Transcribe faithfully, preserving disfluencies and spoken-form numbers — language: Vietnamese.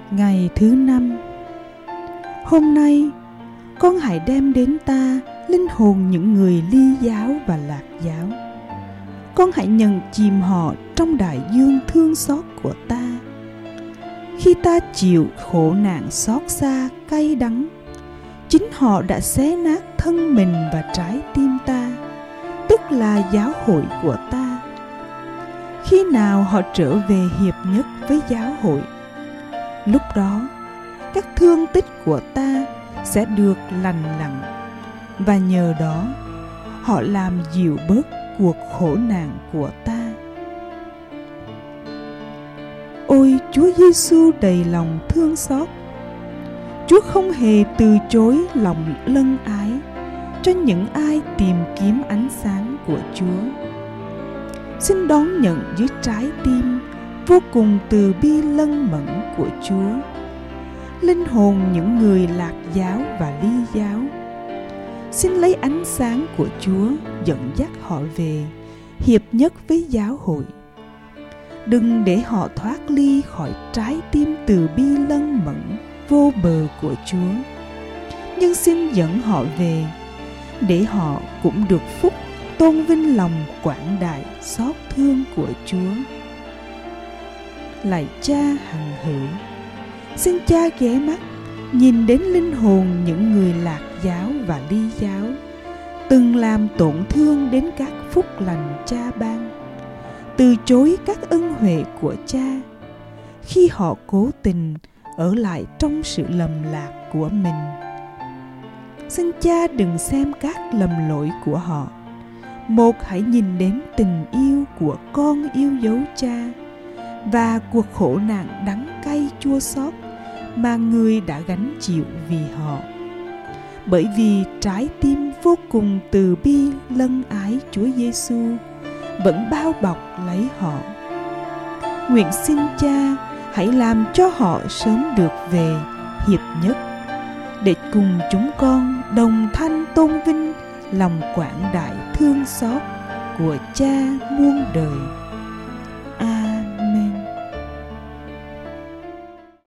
Ngày thứ năm. Hôm nay, con hãy đem đến ta linh hồn những người Ly giáo và Lạc giáo. Con hãy nhận chìm họ trong đại dương thương xót của ta. Khi ta chịu khổ nạn xót xa cay đắng, chính họ đã xé nát thân mình và trái tim ta, tức là giáo hội của ta. Khi nào họ trở về hiệp nhất với giáo hội, lúc đó các thương tích của ta sẽ được lành lặn, và nhờ đó họ làm dịu bớt cuộc khổ nạn của ta. Ôi Chúa Giêsu đầy lòng thương xót, Chúa không hề từ chối lòng lân ái cho những ai tìm kiếm ánh sáng của Chúa. Xin đón nhận dưới trái tim vô cùng từ bi lân mẫn của Chúa linh hồn những người Lạc giáo và Ly giáo. Xin lấy ánh sáng của Chúa dẫn dắt họ về hiệp nhất với giáo hội. Đừng để họ thoát ly khỏi trái tim từ bi lân mẫn vô bờ của Chúa, nhưng xin dẫn họ về để họ cũng được phúc tôn vinh lòng quảng đại xót thương của Chúa. Lạy Cha hằng hữu, xin Cha ghé mắt nhìn đến linh hồn những người Lạc giáo và Ly giáo từng làm tổn thương đến các phúc lành Cha ban, từ chối các ân huệ của Cha khi họ cố tình ở lại trong sự lầm lạc của mình. Xin Cha đừng xem các lầm lỗi của họ, một hãy nhìn đến tình yêu của con yêu dấu Cha và cuộc khổ nạn đắng cay chua xót mà Người đã gánh chịu vì họ. Bởi vì trái tim vô cùng từ bi lân ái Chúa Giêsu vẫn bao bọc lấy họ. Nguyện xin Cha hãy làm cho họ sớm được về hiệp nhất, để cùng chúng con đồng thanh tôn vinh lòng quảng đại thương xót của Cha muôn đời.